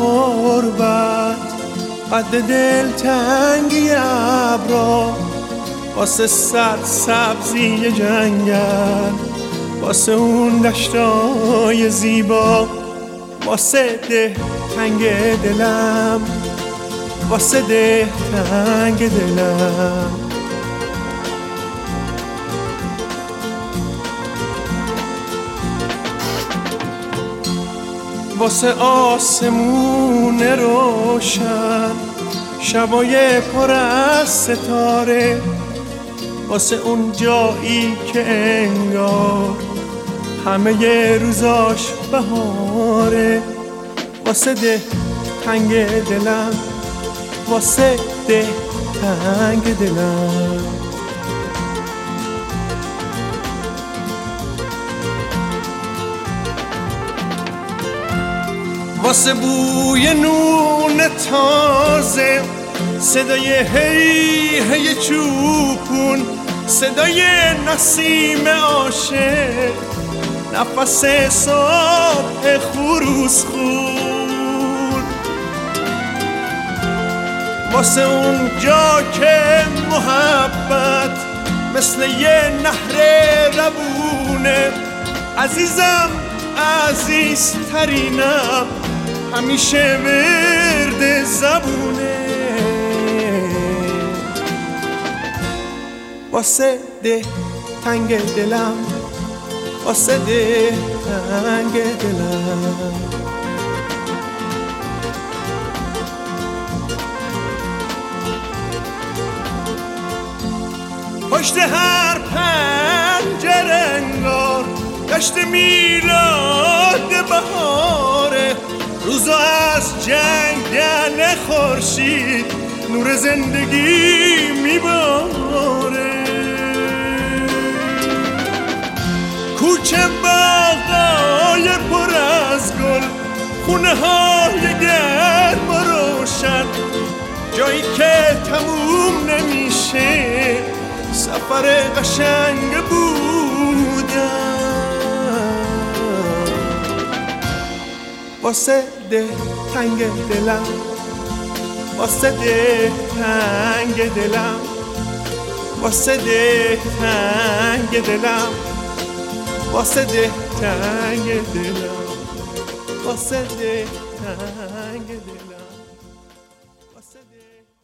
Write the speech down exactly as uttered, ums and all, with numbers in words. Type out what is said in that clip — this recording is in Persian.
غربت، قد دل تنگی ابرا، واسه سر سبزی جنگل، واسه اون دشتای زیبا، واسه ده تنگ دلم، واسه ده تنگ دلم. واسه آسمون روشن، شبای پر از ستاره، واسه اون جایی که انگار همه ی روزاش بهاره، واسه ده تنگ دلم، واسه ده تنگ دلم. واسه بوی نون تازه، صدای هی هی چوپون، صدای نسیم عاشق، نفس صبح خروس خون. واسه اون جا که محبت مثل یه نهر روونه، عزیزم عزیزترینم همیشه ورد زبونه. واسه ده تنگ دلم، واسه ده تنگ دلم. پشت هر پنجره انگار دشت میلاد بهاره، روزا از جنگل خورشید نور زندگی میباره. کوچه باغای پر از گل، خونه های گرم و روشن، جایی که تموم نمیشه سفر قشنگ بودن. واسه ده تنگ دلم، واسه ده تنگ دلم، واسه ده تنگ دلم، واسه ده تنگ دلم، واسه ده تنگ دلم، واسه ده